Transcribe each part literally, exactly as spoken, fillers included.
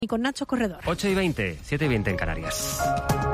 Y con Nacho Corredor. ocho y veinte, siete y veinte en Canarias.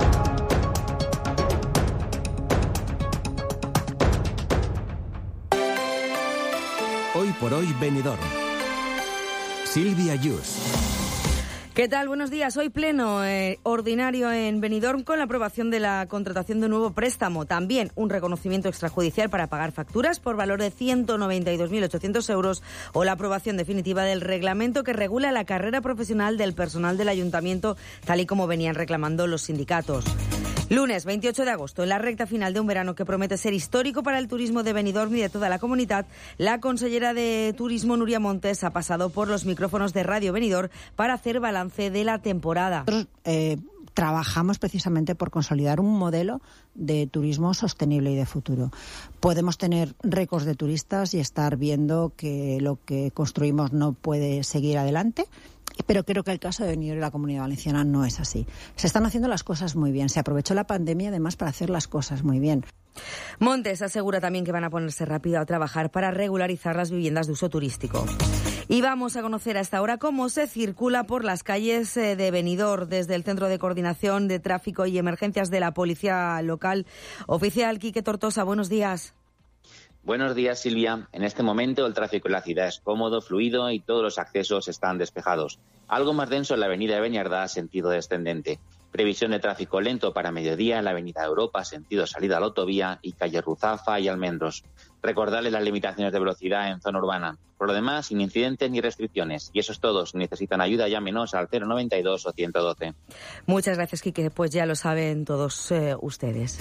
Hoy por hoy, Benidorm. Silvia Yus. ¿Qué tal? Buenos días. Hoy pleno eh, ordinario en Benidorm con la aprobación de la contratación de un nuevo préstamo. También un reconocimiento extrajudicial para pagar facturas por valor de ciento noventa y dos mil ochocientos euros o la aprobación definitiva del reglamento que regula la carrera profesional del personal del ayuntamiento, tal y como venían reclamando los sindicatos. Lunes veintiocho de agosto, en la recta final de un verano que promete ser histórico para el turismo de Benidorm y de toda la comunidad, la consellera de Turismo, Nuria Montes, ha pasado por los micrófonos de Radio Benidorm para hacer balance de la temporada. Nosotros, eh, trabajamos precisamente por consolidar un modelo de turismo sostenible y de futuro. Podemos tener récords de turistas y estar viendo que lo que construimos no puede seguir adelante, pero creo que el caso de Benidorm y la Comunidad Valenciana no es así. Se están haciendo las cosas muy bien. Se aprovechó la pandemia, además, para hacer las cosas muy bien. Montes asegura también que van a ponerse rápido a trabajar para regularizar las viviendas de uso turístico. Y vamos a conocer a esta hora cómo se circula por las calles de Benidorm desde el Centro de Coordinación de Tráfico y Emergencias de la Policía Local. Oficial Quique Tortosa, buenos días. Buenos días, Silvia. En este momento el tráfico en la ciudad es cómodo, fluido y todos los accesos están despejados. Algo más denso en la avenida de Beniardá, sentido descendente. Previsión de tráfico lento para mediodía en la avenida Europa, sentido salida a la autovía, y calle Ruzafa y Almendros. Recordarles las limitaciones de velocidad en zona urbana. Por lo demás, sin incidentes ni restricciones. Y eso es todo. Si necesitan ayuda, llámenos al cero noventa y dos o ciento doce. Muchas gracias, Quique. Pues ya lo saben todos eh, ustedes.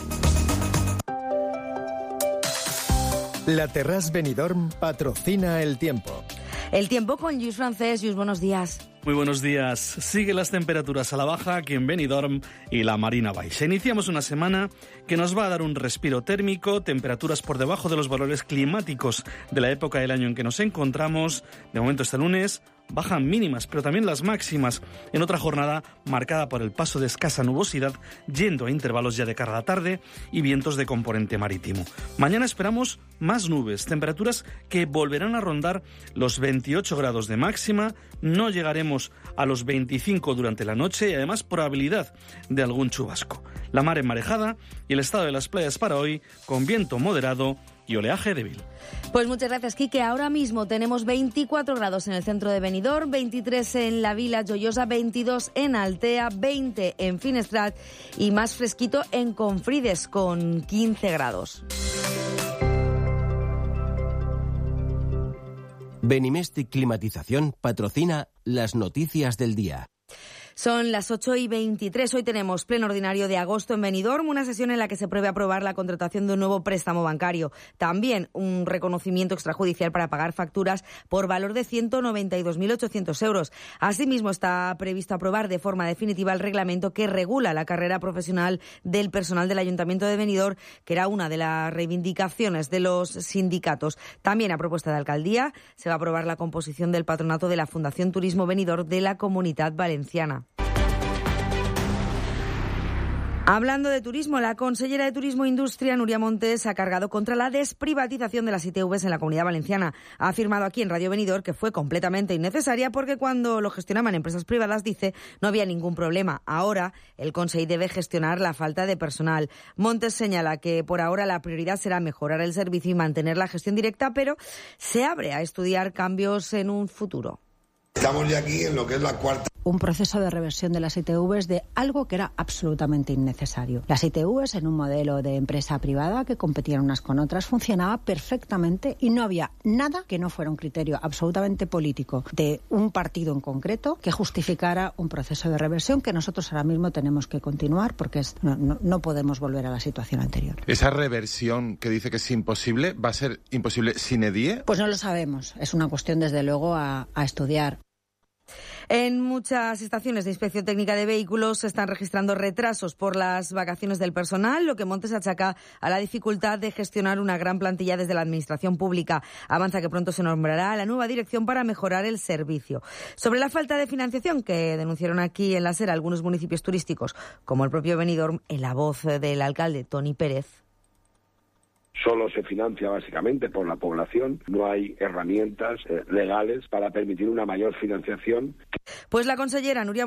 La Terrasse Benidorm patrocina el tiempo. El tiempo con Lluís Francés. Lluís, buenos días. Muy buenos días. Siguen las temperaturas a la baja aquí en Benidorm y la Marina Baixa. Iniciamos una semana que nos va a dar un respiro térmico, temperaturas por debajo de los valores climáticos de la época del año en que nos encontramos. De momento este lunes bajan mínimas, pero también las máximas, en otra jornada marcada por el paso de escasa nubosidad, yendo a intervalos ya de cara a la tarde y vientos de componente marítimo. Mañana esperamos más nubes, temperaturas que volverán a rondar los veintiocho grados de máxima, no llegaremos a los veinticinco durante la noche y además probabilidad de algún chubasco. La mar enmarejada y el estado de las playas para hoy con viento moderado y oleaje débil. Pues muchas gracias, Quique. Ahora mismo tenemos veinticuatro grados en el centro de Benidorm, veintitrés en la Vila Joiosa, veintidós en Altea, veinte en Finestrat y más fresquito en Confrides con quince grados. Benimestic Climatización patrocina las noticias del día. Son las ocho y veintitrés. Hoy tenemos pleno ordinario de agosto en Benidorm, una sesión en la que se prevé aprobar la contratación de un nuevo préstamo bancario. También un reconocimiento extrajudicial para pagar facturas por valor de ciento noventa y dos mil ochocientos euros. Asimismo, está previsto aprobar de forma definitiva el reglamento que regula la carrera profesional del personal del Ayuntamiento de Benidorm, que era una de las reivindicaciones de los sindicatos. También, a propuesta de Alcaldía, se va a aprobar la composición del patronato de la Fundación Turismo Benidorm de la Comunidad Valenciana. Hablando de turismo, la consellera de Turismo e Industria, Nuria Montes, ha cargado contra la desprivatización de las I T Vs en la Comunidad Valenciana. Ha afirmado aquí en Radio Benidorm que fue completamente innecesaria porque cuando lo gestionaban empresas privadas, dice, no había ningún problema. Ahora, el Consell debe gestionar la falta de personal. Montes señala que por ahora la prioridad será mejorar el servicio y mantener la gestión directa, pero se abre a estudiar cambios en un futuro. Estamos ya aquí en lo que es la cuarta. Un proceso de reversión de las I T Vs de algo que era absolutamente innecesario. Las I T Vs, en un modelo de empresa privada que competían unas con otras, funcionaba perfectamente y no había nada que no fuera un criterio absolutamente político de un partido en concreto que justificara un proceso de reversión que nosotros ahora mismo tenemos que continuar porque es, no, no, no podemos volver a la situación anterior. ¿Esa reversión que dice que es imposible va a ser imposible sine die? Pues no lo sabemos. Es una cuestión, desde luego, a, a estudiar. En muchas estaciones de inspección técnica de vehículos se están registrando retrasos por las vacaciones del personal, lo que Montes achaca a la dificultad de gestionar una gran plantilla desde la administración pública. Avanza que pronto se nombrará la nueva dirección para mejorar el servicio. Sobre la falta de financiación que denunciaron aquí en la SER algunos municipios turísticos, como el propio Benidorm, en la voz del alcalde Toni Pérez. Solo se financia básicamente por la población, no hay herramientas eh, legales para permitir una mayor financiación. Pues la consellera Nuria